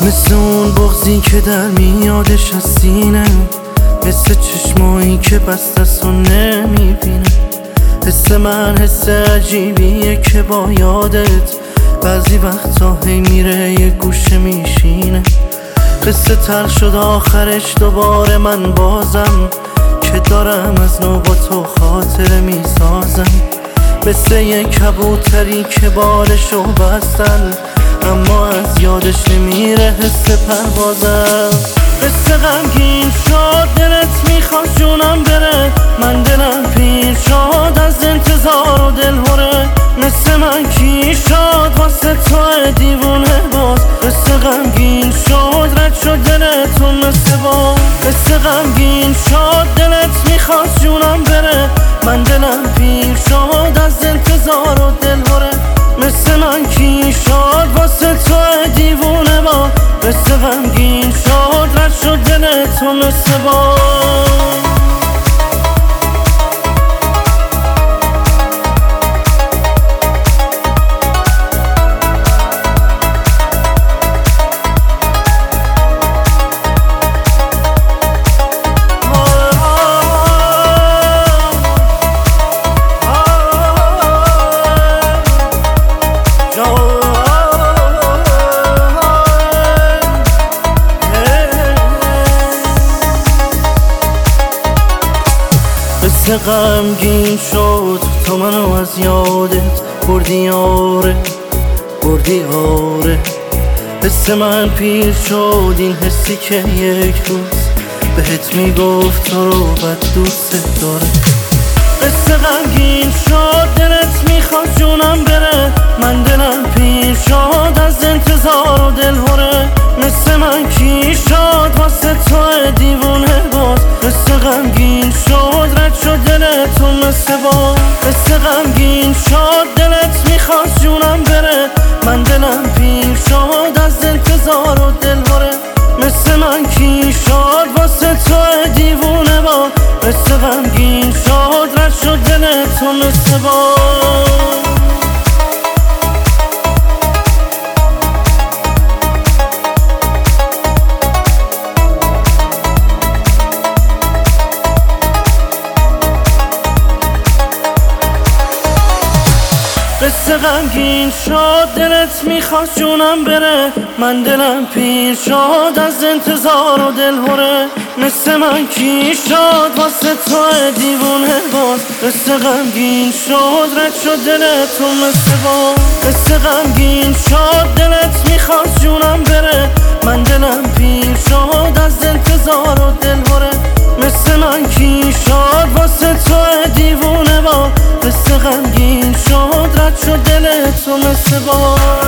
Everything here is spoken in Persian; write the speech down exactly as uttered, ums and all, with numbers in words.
مثل اون بغضی که در میادش از سینه، مثل چشمایی که بست است و نمیبینه. حس من حس عجیبیه که با یادت بعضی وقتا هی میره یه گوشه میشینه. قصه تلخ شد آخرش دوباره من بازم، که دارم از نو با تو خاطره میسازم. مثل یه کبوتری که بالشو بستن، اما از یادش نمیره حس پروازم. قصه غمگین شد دلت میخواد جونم بره، من دلم پیر شد از انتظار و دلهوره. مثل من کی شد واسه تو دیوونه باز، قصه غمگین شد رد شد دلتون مثل باز. قصه غمگین شد دلت میخواد جونم بره، من دلم پیر شد از انتظار و دلهوره. مثل من کی شد واسه تو دیوونه با، قصه غمگین شد رد شد دلتون مثل باز. قصه غمگین شد تو منو از یادت بردی آره بردی آره. حس من پیر شد این حسی که یک روز بهت میگفت تو رو بد دوست داره. قصه غمگین شد دلت میخواد جونم بره، من دلم پیر شد از انتظار و دلهوره. مثل من کی شد واسه تو دیوونه باز، قصه غمگین شد رد شد دلتون مثل باز. قصه غمگین شد دلت میخواد جونم بره، من دلم پیر شد از انتظار و دلهوره. مثل من کی شد واسه تو دیوونه باز، قصه غمگین شد رد شد دلتون مثل باز. قصه غمگین شد دلت میخواست جونم بره، من دلم پیر شد از انتظار و دلهوره. مثل من کی شد واسه تو دیوونه باز، قصه غمگین شد رد شد دلتون مثل باز. قصه غمگین شد دلت میخواست جونم بره، من دلم پیر شد از انتظار و دلهوره. مثل من کی شد واسه تو دیوونه باز، قصه غمگین شد رد شد دلتون مثل باز.